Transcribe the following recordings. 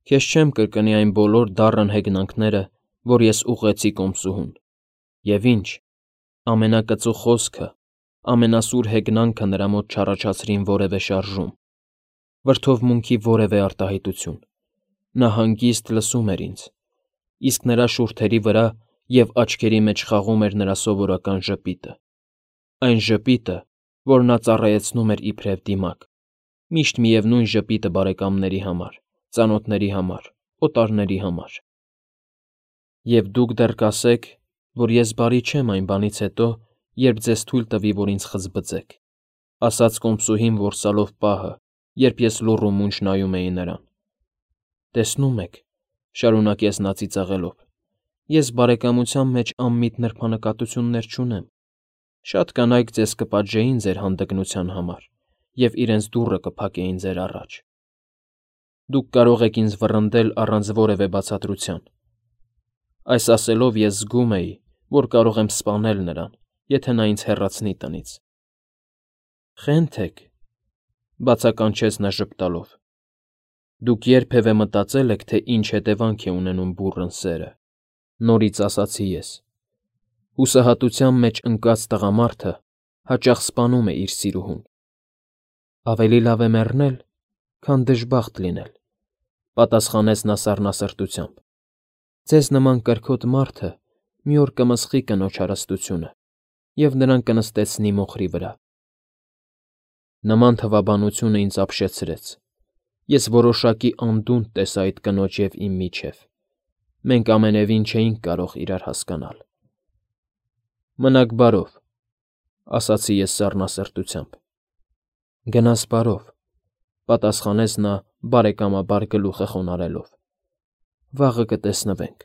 Քեզ չեմ կրկնի այն բոլոր դառն հեգնանքները, որ ես ուղղեցի Կոմսուհուն, և ինչ, ամենակծու խոսքը, ամենասուր հեգնանքը նրա մոտ չառաջացրին որևէ շարժում, վրդովմունքի որևէ արտահայտություն. նա հանգիստ լսում էր ինձ, իսկ նրա շուրթերի վրա և աչքերի մեջ խաղում էր նրա սովորական ժպիտը, այն ժպիտը, որ նա ծառայեցնում էր իբրև դիմակ, միշտ միևնույն ժպիտը բարեկամների համար, ծանոթների համար, օտարների համար։ Եվ դուք դեռ կասեք, որ ես բարի չեմ այն բանից հետո, երբ ձեզ թույլ տվի, որ ինձ խզբզեք, ասաց Կոմսուհին որսալով պահը, երբ ես լուռ ու մունջ նայում էի նրան։ Տեսնում եք, շարունակեց նա ծիծաղելով, ես բարեկամության մեջ անմիտ նրբանկատություններ չունեմ։ Շատ կանայք ձեզ կպատժեին ձեր հանդգնության համար և իրենց դուռը կփակեին ձեր առաջ։ Դուք կարող եք ինձ վռնդել առանց որևէ բացատրության։ Այս ասելով ես զգում էի, որ կարող եմ սպանել նրան, եթե նա ինձ հեռացնի տնից։ Խենթ եք, բացականչեց նա ժպտալով։ Դուք երբևէ մտածել եք, թե ինչ հետևանք է ունենում բուռն սերը, նորից ասացի ես։ Հուսահատության մեջ ընկած տղամարդը հաճախ սպանում է իր սիրուհուն։ Ավելի լավ է մեռնել, քան դժբախտ լինել, պատասխանեց նա սառնասրտությամբ։ Ձեզ նման կրքոտ մարդը մի օր կմսխի կնոջ հարստությունը և նրան կնստեցնի մոխրի վրա։ Նման թվաբանությունը ինձ ապշեցրեց։ Ես որոշակի անդունդ տեսա այդ կնոջ և իմ միջև։ Մենք ամենևին չէինք կարող իրար հասկանալ։ Մնաք բարով, ասացի ես սառնասրտությամբ։ Գնաս բարով, պատասխանեց նա բարեկամաբար գլուխը խոնարհելով։ Վաղը կտեսնվենք։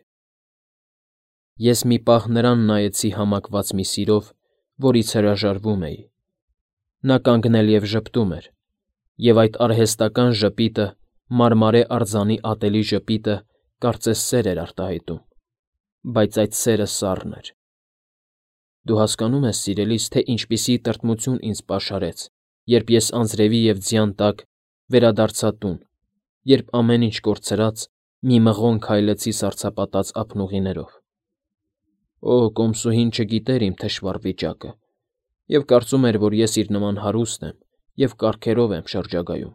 Ես մի պահ նրան նայեցի համակված մի սիրով, որից հրաժարվում էի։ Նա կանգնել և ժպտում էր, և այդ արհեստական ժպիտը, մարմարե արձանի ատելի ժպիտը, կարծես սեր էր արտահայտում, բայց այդ սերը սառն էր։ Դու հասկանո՞ւմ ես, սիրելիս, թե ինչպիսի տրտմություն ինձ պաշարեց, երբ ես անձրևի և ձյան տակ վերադարձա տուն, երբ ամեն ինչ կորցրած, մի մղոն քայլեցի սառցապատած ափնուղիներով։ Օ, Կոմսուհին չգիտեր իմ թշվառ վիճակը և կարծում էր, որ ես իր նման հարուստ եմ և կառքերով եմ շրջագայում։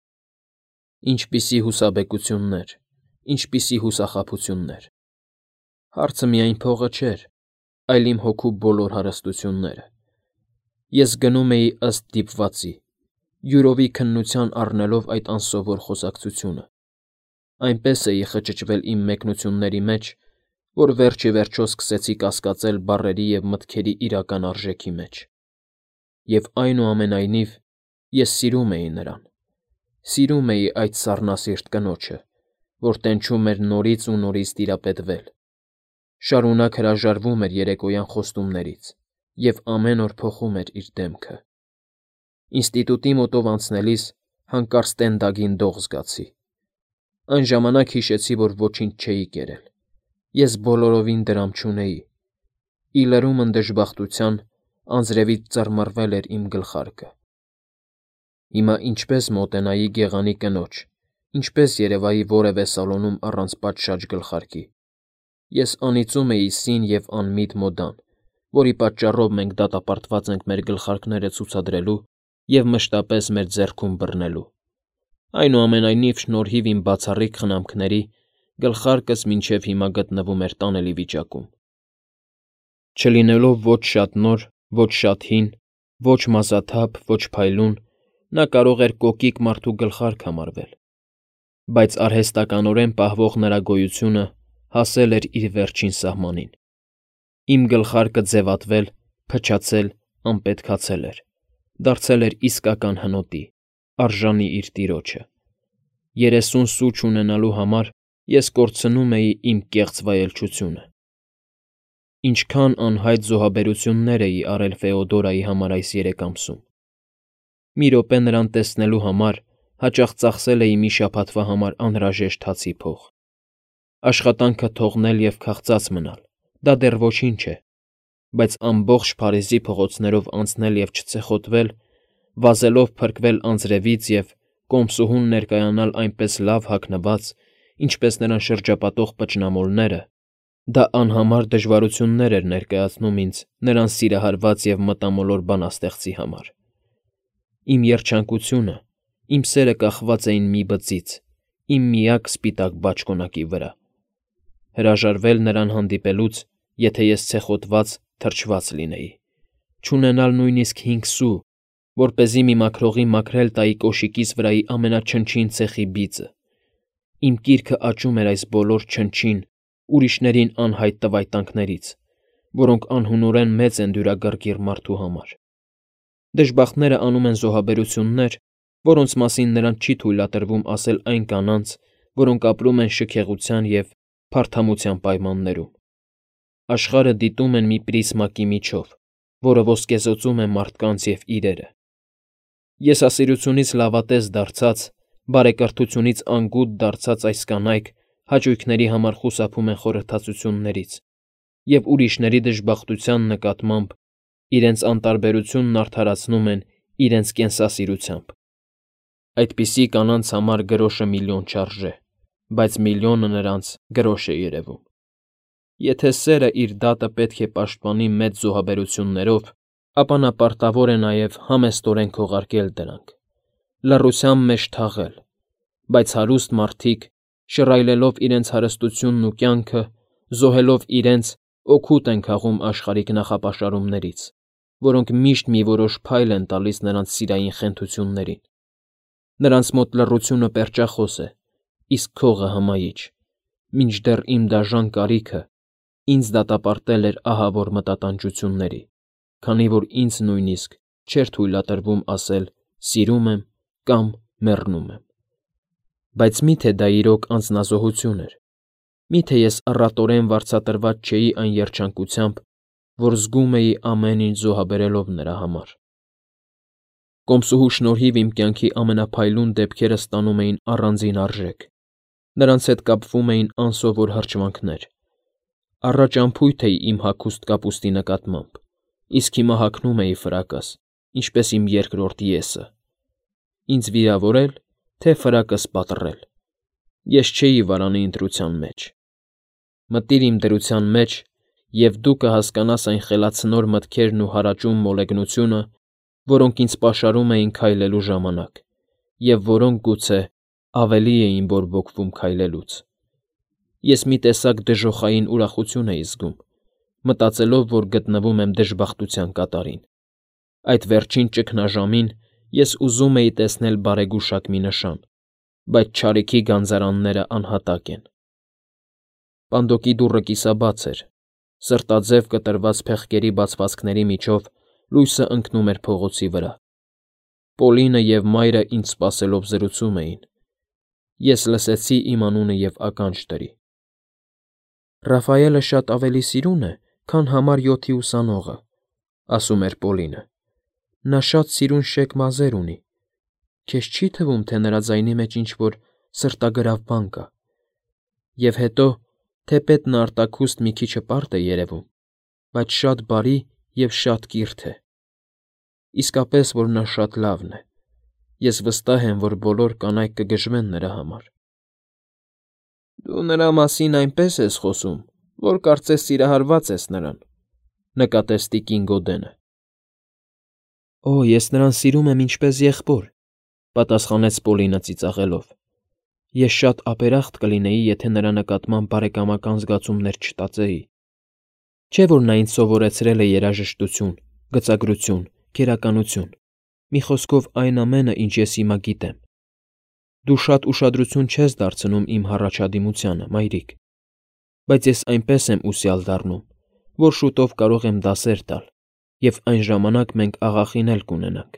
Ինչպիսի հուսաբեկություններ, ինչպիսի հուսախաբություններ։ Հարցը միայն փողը չէր, այլ իմ հոգու բոլոր հարստությունները։ Ես գնում էի ըստ դիպվածի, յուրովի քննության առնելով այդ անսովոր խոսակցությունը։ Այնպես էի խճճվել իմ մեկնությունների մեջ, որ վերջ ի վերջո սկսեցի կասկածել բառերի և մտքերի իրական արժեքի մեջ։ Եվ այնուամենայնիվ ես սիրում էի նրան։ Սիրում էի այդ սառնասիրտ կնոջը, որ տենչում էր նորից ու նորից տիրապետվել։ Շարունակ հրաժարվում էր երեկոյան խոստումներից և ամեն օր փոխում էր իր դեմքը։ Ինստիտուտի մոտով անցնելիս հանկարծ տենդագին դող զգացի։ Այն ժամանակ հիշեցի, որ ոչինչ չէի կերել։ Ես բոլորովին դրամ չունեի։ Ի լրումն դժբախտության անձրևից ծռմռվել էր իմ գլխարկը։ Հիմա ինչպես մոտենայի գեղանի կնոջ, ինչպես երևայի որևէ սալոնում առանց պատշաճ գլխարկի։ Ես անիծում էի սին և անմիտ մոդան, որի պատճառով մենք դատապարտված ենք մեր գլխարկները ցուցադրելու և մշտապես մեր ձեռքում բռնելու։ Այնուամենայնիվ, շնորհիվ իմ բացառիկ խնամքների, գլխարկս մինչև հիմա գտնվում էր տանելի վիճակում։ Չլինելով ոչ շատ նոր, ոչ շատ հին, ոչ մազաթափ, ոչ փայլուն, նա կարող էր կոկիկ մարդու գլխարկ համարվել, բայց արհեստականորեն պահվող նրա գոյությունը հասել էր իր վերջին սահմանին։ Իմ գլխարկը ձևատվել, փչացել, անպետքացել էր, դարձել էր իսկական հնոտի, արժանի իր տիրոջը։ 30 սու չունենալու համար ես կորցնում էի իմ կեղծ վայելչությունը։ Ինչքան անհայտ զոհաբերություններ էի արել Ֆեոդորայի համար այս 3 ամսում։ Մի րոպե նրան տեսնելու համար հաճախ ծախսել էի մի շաբաթվա համար անհրաժեշտ հացի փող։ Աշխատանքը թողնել և քաղցած մնալ, դա դեռ ոչինչ է, բայց ամբողջ Փարիզի փողոցներով անցնել և չցեխոտվել, վազելով փրկվել անձրևից և Կոմսուհուն ներկայանալ այնպես լավ հագնված, ինչպես նրան շրջապատող պճնամոլները, դա անհամար դժվարություններ էր ներկայացնում ինձ նրան սիրահարված և մտամոլոր բանաստեղծի համար։ Իմ երջանկությունը, իմ սերը կախված էին մի բծից, իմ միակ սպիտակ բաճկոնակի վրա։ Հրաժարվել նրան հանդիպելուց, եթե ես ցեխոտված, թրջված լինեի, չունենալ նույնիսկ 5 սու, որպեսզի մի մաքրողի մաքրել տայի կոշիկիս վրայի ամենաչնչին ցեխի բիծը։ Իմ կիրքը աճում էր այս բոլոր չնչին, ուրիշներին անհայտ տվայտանքներից, որոնք անհունորեն մեծ են դյուրագրգիռ մարդու համար։ Դժբախտները անում են զոհաբերություններ, որոնց մասին նրանց չի թույլատրվում ասել այն կանանց, որոնք ապրում են շքեղության և փարթամության պայմաններում։ Աշխարհը դիտում են մի պրիսմակի միջով, որը ոսկեզօծում է մարդկանց և իրերը։ Եսասիրությունից լավատես դարձած, բարեկրթությունից անգութ դարձած այս կանայք հաճույքների համար խուսափում են խորհրդածություններից և ուրիշների դժբախտության նկատմամբ իրենց անտարբերությունն արդարացնում են իրենց կենսասիրությամբ։ Այդպիսի կանանց համար գրոշը միլիոն չարժե, բայց միլիոնը նրանց գրոշ է երևում։ Եթե սերը իր դատը պետք է պաշտպանի մեծ զոհաբերություններով, ապա նա պարտավոր է նաև համեստորեն քողարկել դրանք, լռության մեջ թաղել, բայց հարուստ մարդիկ, շռայլելով իրենց հարստությունն ու կյանքը, զոհելով իրենց, օգուտ են քաղում աշխարհիկ նախապաշարումներից, որոնք միշտ մի որոշ փայլ են տալիս նրանց սիրային խենթություններին։ Նրանց մոտ լռությունը պերճախոս է, իսկ քողը հմայիչ, մինչդեռ իմ դաժան կարիքը ինձ դատապարտել էր ահավոր մտատանջությունների, քանի որ ինձ նույնիսկ չէր թույլատրվում ասել «սիրում եմ» կամ «մեռնում եմ»։ Բայց մի՞թե դա իրոք անձնազոհություն էր։ Մի՞թե ես առատորեն վարձատրված չէի այն երջանկությամբ, որ զգում էի ամեն ինչ զոհաբերելով նրա համար։ Կոմսուհու շնորհիվ իմ կյանքի ամենափայլուն դեպքերը ստանում էին առանձին արժեք, նրանց հետ կապվում էին անսովոր հրճվանքներ։ Առաջ անփույթ էի իմ հագուստ կապուստի նկատմամբ, իսկ հիմա հագնում էի ֆրակս, ինչպես իմ երկրորդ ես-ը։ Ինձ վիրավորել, թե ֆրակս պատռել։ Ես չէի վարանի ընտրության մեջ։ Մտիր իմ դրության մեջ, և դու կհասկանաս այն խելացնոր մտքերն ու հարաճուն մոլեգնությունը, որոնք ինձ պաշարում էին քայլելու ժամանակ, և որոնք, գուցե, ավելի էին բորբոքվում քայլելուց։ Ես մի տեսակ դժոխային ուրախություն էի զգում, մտածելով, որ գտնվում եմ դժբախտության կատարին։ Այդ վերջին ճգնաժամին ես ուզում էի տեսնել բարեգուշակ մի նշան, բայց չարիքի գանձարանները անհատակ են։ Պանդոկի դուռը կիսաբաց էր, սրտաձև կտրված փեղկերի բացվածքների միջով լույսը ընկնում էր փողոցի վրա։ Պոլինը և մայրը ինձ սպասելով զրուցում էին։ Ես լսեցի իմ անունը և ականջ դրի։ «Ռաֆայելը շատ ավելի սիրուն է, քան համար 7-ի ուսանողը», ասում էր Պոլինը։ «Նա շատ սիրուն շեկ մազեր ունի։ Քեզ չի՞ թվում, թե նրա ձայնի մեջ ինչ֊որ սրտագրավ բան կա։ Եվ հետո, թեպետ նա արտաքուստ մի քիչ հպարտ է երևում, բայց շատ բարի և շատ կիրթ է։ Իսկապես, որ նա շատ լավն է։ Ես վստահ եմ, որ բոլոր կանայք կգժվեն նրա համար»։ «Դու նրա մասին այնպես ես խոսում, որ կարծես սիրահարված ես նրան», նկատեց տիկին Գոդենը։ «Օ, ես նրան սիրում եմ ինչպես եղբոր», պատասխանեց Պոլինը ծիծաղելով։ «Ես շատ ապերախտ կլինեի, եթե նրա նկատմամբ բարեկամական զգացումներ չտածեի։ Չէ՞ որ նա ինձ սովորեցրել է երաժշտություն, գծագրություն, քերականություն, մի խոսքով այն ամենը, ինչ ես հիմա գիտեմ։ Դու շատ ուշադրություն չես դարձնում իմ հառաջադիմությանը, մայրիկ, բայց ես այնպես եմ ուսյալ դառնում, որ շուտով կարող եմ դասեր տալ, և այն ժամանակ մենք աղախին էլ կունենանք»։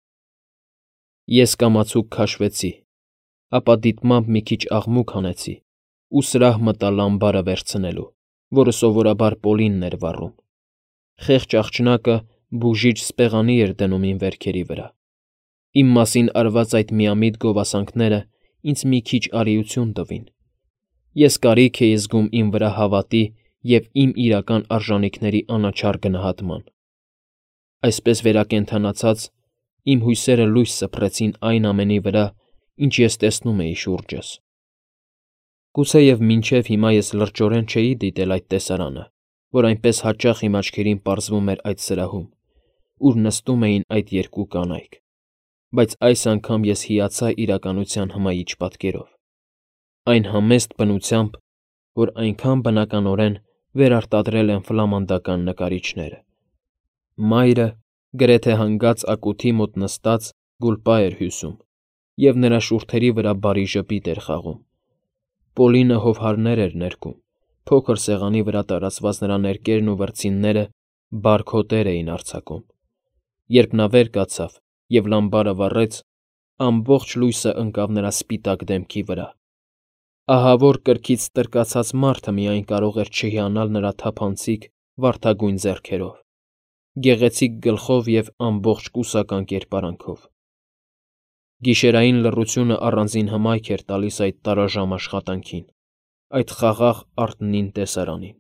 Ես կամացուկ քաշվեցի, ապա դիտմամբ մի քիչ աղմուկ հանեցի ու սրահ մտա լամբարը վերցնելու, որը սովորաբար Պոլինն էր վառում։ Խեղճ աղջնակը բուժիչ սպեղանի էր դնում իմ վերքերի վրա։ Իմ մասին արված այդ միամիտ գովասանքները ինձ մի քիչ արիություն տվին։ Ես կարիք էի զգում իմ վրա հավատի և իմ իրական արժանիքների անաչառ գնահատման։ Այսպես վերակենդանացած, իմ հույսերը լույս սփռեցին այն ամենի վրա, ինչ ես տեսնում էի շուրջս։ Գուցեև մինչև հիմա ես լրջորեն չէի դիտել այդ տեսարանը, որ այնպես հաճախ իմ աչքերին պարզվում էր այդ սրահում, ուր նստում էին այդ երկու կանայք, բայց այս անգամ ես հիացա իրականության հմայիչ պատկերով, այն համեստ բնությամբ, որ այնքան բնականորեն վերարտադրել են ֆլամանդական նկարիչները։ Մայրը գրեթե հանգած ակութի մոտ նստած գուլպա էր հյուսում, և նրա շուրթերի վրա բարի ժպիտ էր խաղում։ Պոլինը հովհարներ էր ներկում, փոքր սեղանի վրա տարածված նրա ներկերն ու վրձինները բարք հոտեր էին արձակում։ Երբ նա վեր կացավ և լամբարը վառեց, ամբողջ լույսը ընկավ նրա սպիտակ դեմքի վրա։ Ահավոր կրքից տրկացած մարդը միայն կարող էր չհիանալ նրա թափանցիկ, վարդագույն ձեռքերով, գեղեցիկ գլխով և ամբողջ կուսական կերպարանքով։ Գիշերային լռությունը առանձին հմայք էր տալիս այդ տարաժամ աշխատանքին, այդ խաղաղ արթնին տեսարանին։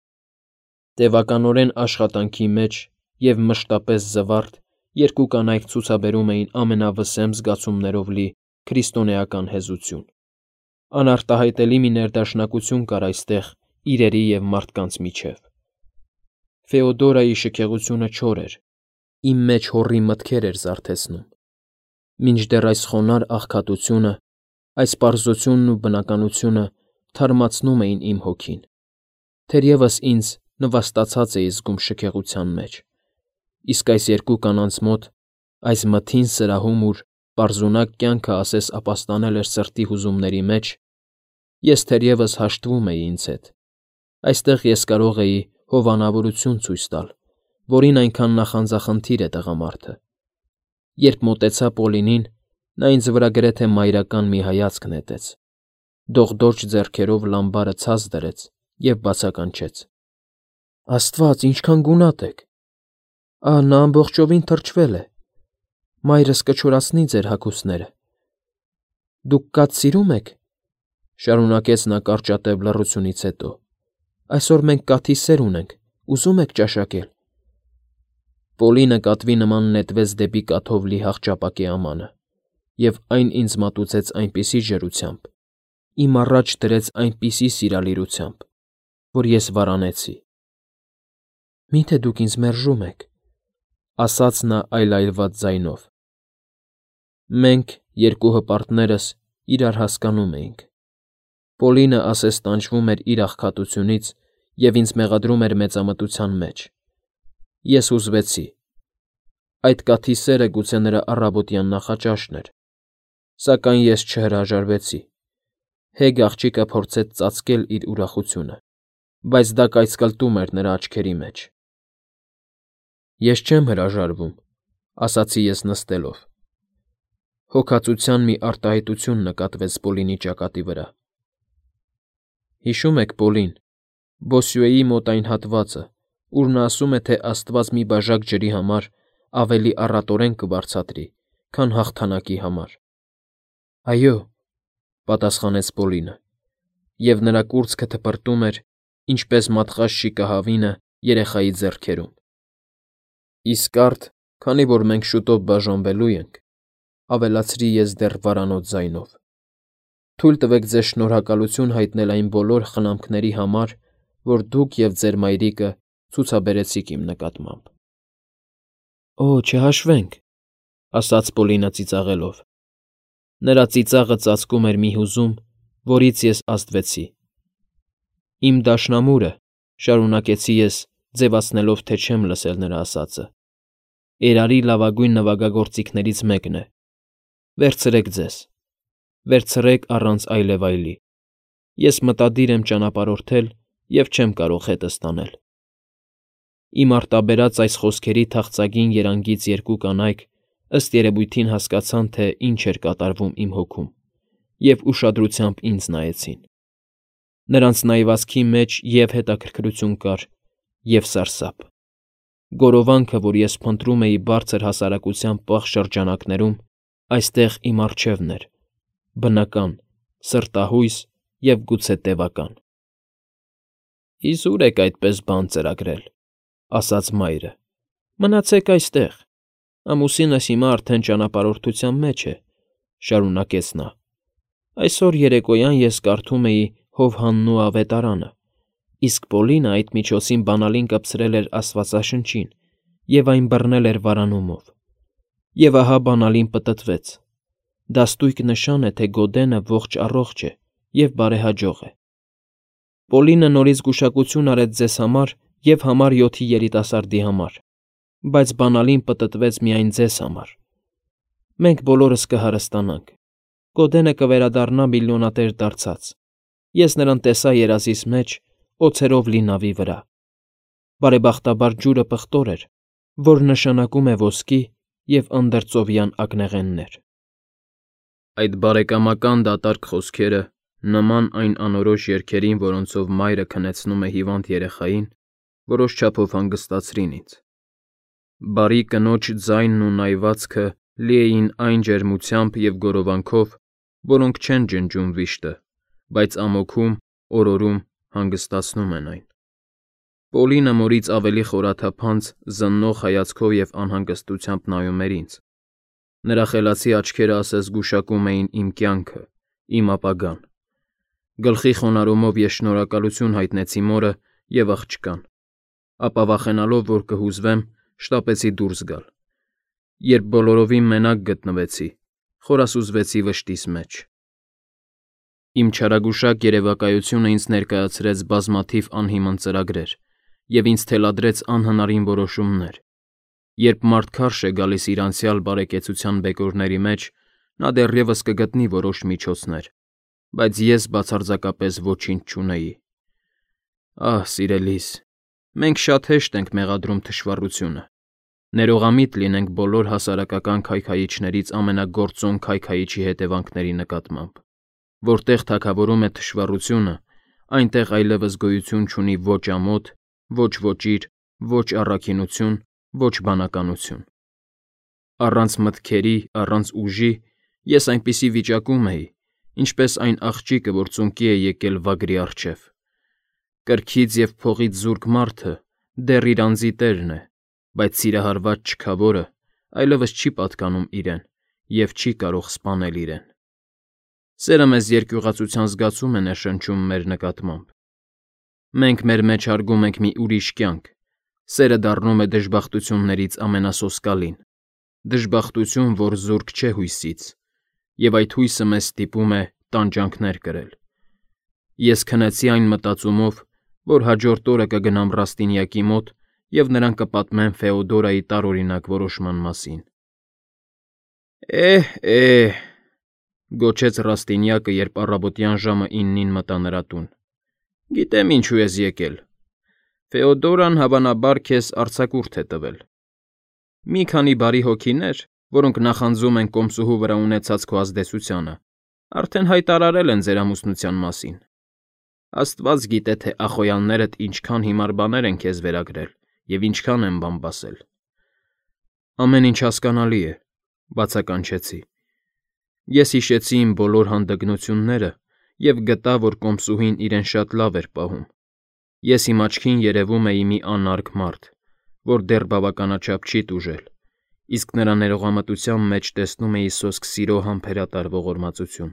Տևականորեն աշխատանքի մեջ և մշտապես զվարթ երկու կանայք ցուցաբերում էին ամենավսեմ զգացումներով լի քրիստոնեական հեզություն։ Անարտահայտելի մի ներդաշնակություն կար այստեղ իրերի և մարդկանց միջև։ Ֆեոդորայի շքեղությունը չոր էր, իմ մեջ հոռի մտքեր էր զարթեցնում, մինչդեռ այս խոնարհ աղքատությունը, այս պարզությունն ու բնականությունը թարմացնում էին իմ հոգին, թերևս ինձ նվաստացած էի զգում շքեղության մեջ, իսկ այս երկու կանանց մոտ, այս մթին սրահում, ուր պարզունակ կյանքը ասես ապաստանել էր սրտի հուզումների մեջ, ես թերևս հաշտվում էի ինձ հետ, այստեղ ես կարող էի հովանավորություն ցույց տալ, որին այնքան նախանձախնդիր է տղամարդը։ Երբ մոտեցա Պոլինին, նա ինձ վրա գրեթե մայրական մի հայացք նետեց, դողդոջ ձեռքերով լամբարը ցած դրեց և բացականչեց. Աստված, ինչքան գունատ եք։ Ահա նա ամբողջովին թրջվել է։ Մայրս կչորացնի ձեր հագուստները։ Դուք կաթ սիրում եք, շարունակեց նա կարճատև լռությունից հետո։ Այսօր մենք կաթի սեր ունենք, ուզում եք ճաշակել։ Պոլինը կատվի նման նետվեց դեպի կաթով լի հախճապակի ամանը, և այն ինձ մատուցեց այնպիսի ջրությամբ, իմ առաջ դրեց այնպիսի սիրալիրությամբ, որ ես վարանեցի։ Մի՞թե դուք ինձ մերժում եք, ասաց նա այլայլված ձայնով։ Մենք, երկու հպարտներս, իրար հասկանում էինք։ Պոլինը ասես տանջվում էր իր աղքատությունից և ինձ մեղադրում էր մեծամտության մեջ։ Ես հուզվեցի։ Այդ կաթի սերը գուցե նրա առավոտյան նախաճաշն էր, սակայն ես չհրաժարվեցի։ Հեգ աղջիկը փորձեց ծածկել իր ուրախությունը, բայց դա կայծկլտում էր նրա աչքերի մեջ։ Ես չեմ հրաժարվում, ասացի ես նստելով։ Հոգածության մի արտահայտություն նկատվեց Պոլինի ճակատի վրա։ Հիշում եք, Պոլին, Բոսյուեի մոտ այն հատվածը, ուր նա ասում է, թե Աստված մի բաժակ ջրի համար ավելի առատորեն կվարձատրի, քան հաղթանակի համար։ Այո, պատասխանեց Պոլինը, և նրա կուրծքը թպրտում էր, ինչպես մատղաշ շիկահավինը երեխայի ձեռքերում։ Իսկ արդ, քանի որ մենք շուտով բաժանվելու ենք, ավելացրի ես դեռ վարանոց ձայնով, թույլ տվեք ձեզ շնորհակալություն հայտնել այն բոլոր խնամքների համար, որ դուք և ձեր մայրիկը ցուցաբերեցիք իմ նկատմամբ։ Օ, չհաշվենք, ասաց Պոլինը ծիծաղելով։ Նրա ծիծաղը ծածկում էր մի հուզում, որից ես ազդվեցի։ Իմ դաշնամուրը, շարունակեցի ես, ձևացնելով, թե չեմ լսել նրա ասածը, Էրարի լավագույն նվագագործիքներից մեկն է։ Վերցրեք ձեզ։ Վերցրեք առանց այլևայլի։ Ես մտադիր եմ ճանապարհորդել և չեմ կարող հետս տանել։ Իմ արտաբերած այս խոսքերի թախծագին երանգից երկու կանայք ըստ երևույթին հասկացան, թե ինչ էր կատարվում իմ հոգում, և ուշադրությամբ ինձ նայեցին։ Նրանց նայվածքի մեջ և՛ հետաքրքրություն կար, և՛ սարսափ։ Գորովանքը, որ ես փնտրում էի բարձր հասարակության պաղ շրջանակներում, այստեղ իմ առջևն էր, բնական, սրտահույս և գուցե տևական։ Իզուր եք այդպես բան ծրագրել, ասաց մայրը։ Մնացեք այստեղ։ Ամուսինս հիմա արդեն ճանապարհորդության մեջ է, շարունակեց նա։ Այսօր երեկոյան ես կարդում էի Հովհանն ու ավետարանը, իսկ Պոլինը այդ միջոցին բանալին կպցրել էր Աստվածաշնչին և այն բռնել էր վարանումով։ Եվ ահա բանալին պտտվեց։ Դա ստույգ նշան է, թե Գոդենը ողջ առողջ է և բարեհաջող է։ Պոլինը նորից գուշակություն արեց ձեզ համար և համար 7-ի երիտասարդի համար, բայց բանալին պտտվեց միայն ձեզ համար։ Մենք բոլորս կհարստանանք։ Գոդենը կվերադառնա միլիոնատեր դարձած։ Ես նրան տեսա երազիս մեջ օձերով լի նավի վրա։ Բարեբախտաբար ջուրը պղտոր էր, որ նշանակում է ոսկի և անդերձովյան ակնեղեններ։ Այդ բարեկամական դատարկ խոսքերը, նման այն անորոշ երգերին, որոնցով մայրը քնեցնում է հիվանդ երեխային, որոշ չափով հանգստացրին ինձ։ Բարի կնոջ ձայնն ու նայվածքը լի էին այն ջերմությամբ և գորովանքով, որոնք չեն ջնջում վիշտը, բայց ամոքում, օրորում, հանգստացնում են այն։ Պոլինը մորից ավելի խորաթափանց, զննող հայացքով և անհանգստությամբ նայում էր ինձ։ Նրա խելացի աչքերը ասես գուշակում էին իմ կյանքը, իմ ապագան։ Գլխի խոնարհումով ես շնորհակալություն հայտնեցի մորը և աղջկան, ապա վախենալով, որ կհուզվեմ, շտապեցի դուրս գալ։ Երբ բոլորովին մենակ գտնվեցի, խորասուզվեցի վշտիս մեջ։ Իմ չարագուշակ երևակայությունը ինձ ներկայացրեց բազմաթիվ անհիմն ծրագրեր և ինձ թելադրեց անհնարին որոշումներ։ Երբ մարդ քարշ է գալիս իր անցյալ բարեկեցության բեկորների մեջ, նա դեռևս կգտնի որոշ միջոցներ, բայց ես բացարձակապես ոչինչ չունեի։ Ահ, սիրելիս, մենք շատ հեշտ ենք մեղադրում թշվառությունը։ Ներողամիտ լինենք բոլոր հասարակական քայքայիչներից ամենագործոն քայքայիչի հետևանքների նկատմամբ։ Որտեղ թագավորում է թշվառությունը, այնտեղ այլևս գոյություն չունի ոչ ամոթ, ոչ ոճիր, ոչ առաքինություն, ոչ բանականություն։ Առանց մտքերի, առանց ուժի ես այնպիսի վիճակում էի, ինչպես այն աղջիկը, որ ծունկի է եկել վագրի առջև։ Կրքից և փողից զուրկ մարդը դեռ իր անձի տերն է, բայց սիրահարված չքավորը այլևս չի պատկանում իրեն և չի կարող սպանել իրեն։ Սերը մեզ երկյուղածության զգացում է ներշնչում մեր նկատմամբ։ Մենք մեր մեջ հարգում ենք մի ուրիշ կյանք, սերը դառնում է դժբախտություններից ամենասոսկալին, դժբախտություն, որ զուրկ չէ հույսից, և այդ հույսը մեզ ստիպում է տանջանքներ կրել։ Ես քնեցի այն մտածումով, որ հաջորդ օրը կգնամ Ռաստինյակի մոտ և նրան կպատմեմ Ֆեոդորայի տարօրինակ որոշման մասին։ Էհ, գոչեց Ռաստինյակը, երբ առավոտյան ժամը 9-ին մտա նրա տուն։ Գիտեմ ինչու ես եկել։ Ֆեոդորան հավանաբար քեզ արձակուրդ է տվել։ Մի քանի բարի հոգիներ, որոնք նախանձում են կոմսուհու վրա ունեցած քո ազդեցությանը, արդեն հայտարարել են ձեր ամուսնության մասին։ Աստված գիտե, թե ախոյաններդ ինչքան հիմար բաներ են քեզ վերագրել և ինչքան են բամբասել։ Ամեն ինչ հասկանալի է, բացականչեցի։ Ես հիշեցի իմ բոլոր հանդգնությունները և գտա, որ կոմսուհին իրեն շատ լավ էր պահում։ Ես իմ աչքին երևում էի մի անարգ մարդ, որ դեռ բավականաչափ չի տուժել, իսկ նրա ներողամտության մեջ տեսնում էի սոսկ սիրո համբերատար ողորմածություն։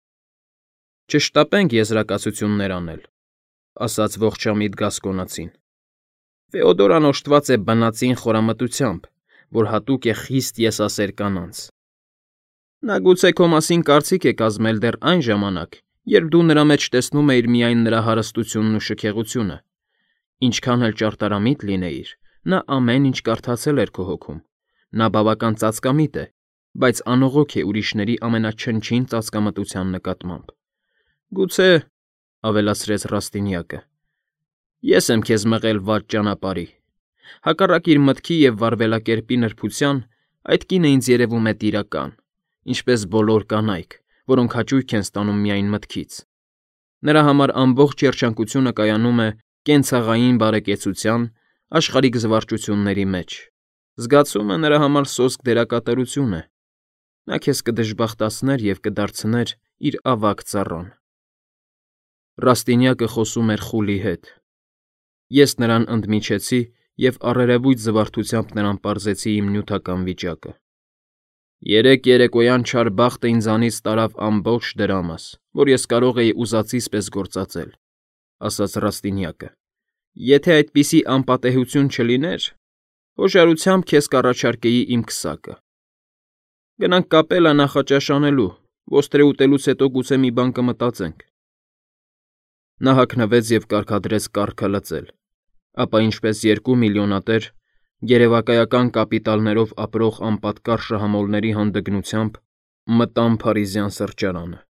Չշտապենք եզրակացություններ անել, ասաց ողջամիտ Գասկոնացին։ Ֆեոդորան օժտված է բնածին խորամտությամբ, որ հատուկ է խիստ եսասեր կանանց։ Նա գուցե քո մասին կարծիք է կազմել դեռ այն ժամանակ, երբ դու նրա մեջ տեսնում էիր միայն նրա հարստությունն ու շքեղությունը։ Ինչքան էլ ճարտարամիտ լինեիր, նա ամեն ինչ կարդացել էր քո հոգում։ Նա բավական ծածկամիտ է, բայց անողոք է ուրիշների ամենաչնչին ծածկամտության նկատմամբ։ Գուցե, ավելացրեց Ռաստինյակը, ես եմ քեզ մղել վատ ճանապարհի։ Հակառակ իր մտքի և վարվելակերպի նրբության, այդ կինը ինձ երևում է տիրական, ինչպես բոլոր կանայք, որոնք հաճույք են ստանում միայն մտքից։ Նրա համար ամբողջ երջանկությունը կայանում է կենցաղային բարեկեցության, աշխարհիկ զվարճությունների մեջ։ Զգացումը նրա համար սոսկ դերակատարություն է։ Նա քեզ կդժբախտացներ և կդարձներ իր ավագ ծառան։ Ռաստինյակը խոսում էր խուլի հետ։ Ես նրան ընդմիջեցի և առերևույթ զվարթությամբ նրան պարզեցի իմ նյութական վիճակը։ Երեք երեկոյան չար բախտը ինձանից տարավ ամբողջ դրամս, որ ես կարող էի ուզածիս պես գործածել, ասաց Ռաստինյակը։ Եթե այդպիսի անպատեհություն չլիներ, հոժարությամբ քեզ կառաջարկեի իմ քսակը։ Գնանք կապելա նախաճաշ անելու, ոստրե ուտելուց հետո գուցե մի բան կմտածենք։ Նա հագնվեց և կարգադրեց կառքը լծել, ապա ինչպես 2 միլիոնատեր, երևակայական կապիտալներով ապրող անպատկառ շահամոլների հանդգնությամբ մտան Փարիզյան սրճարանը։